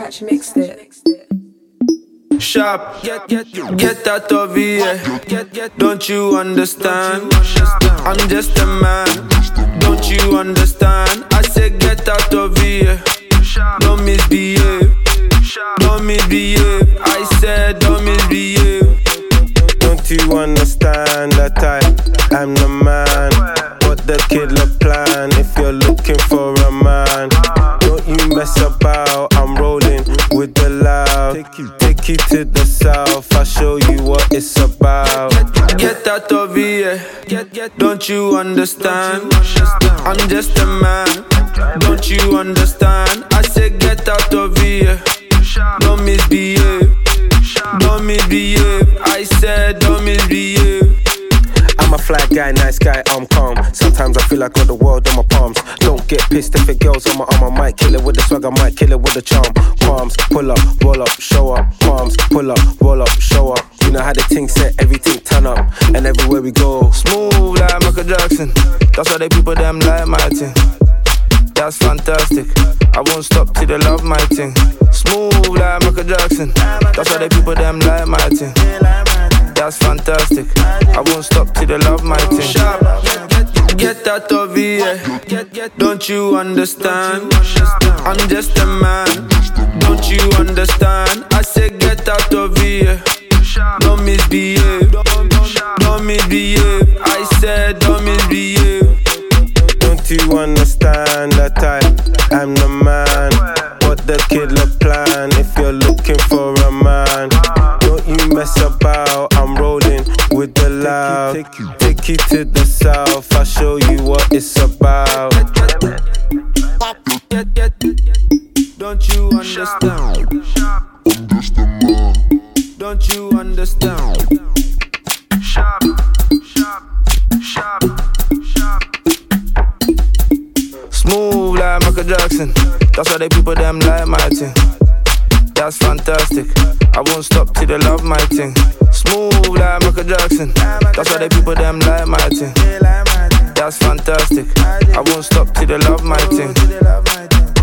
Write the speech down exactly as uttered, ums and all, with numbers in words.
Scratch mixed it. Sharp, get, get, get out of here. Get, get, don't you understand? I'm just a man. Don't you understand? I said get out of here. Don't misbehave. Don't misbehave. I said don't misbehave. Don't you understand that I am the man? What the killer plan? If you're looking for a man, don't you mess about. I'm rolling with the loud. Take you, take you to the south. I'll show you what it's about. Get out of here. Get, get, don't you understand? I'm just a man. Don't you understand? I said get out of here. Don't misbehave. Don't misbehave. I said don't misbehave. I'm a fly guy, nice guy, I'm calm. Sometimes I feel like I got the world on my palms. Don't get pissed if a girl's on my arm. I might kill it with the swag, I might kill it with the charm. Palms, pull up, roll up, show up. Palms, pull up, roll up, show up. You know how the thing set, everything turn up. And everywhere we go, smooth like Michael Jackson. That's why they people them like my thing. That's fantastic. I won't stop till they love my thing. Smooth like Michael Jackson. That's why they people them like my thing. That's fantastic. I won't stop till they love my thing. Sharp, get out of here. Don't you understand? I'm just a man. Don't you understand? I said get out of here. Don't misbehave. Don't misbehave. I said don't misbehave. Don't you understand that I am the man? What the killer plan? If you're looking for a man, don't you mess about. I'm rolling with the loud. Take you, take you, take you to the south. I'll show you what it's about. Don't you understand? Don't you understand? Sharp, sharp, sharp, sharp. Smooth like Michael Jackson. That's why they people them like my thing. That's fantastic. I won't stop till they love my thing. Smooth like Michael Jackson. That's why they people them like my thing. That's fantastic. I won't stop till they love my thing.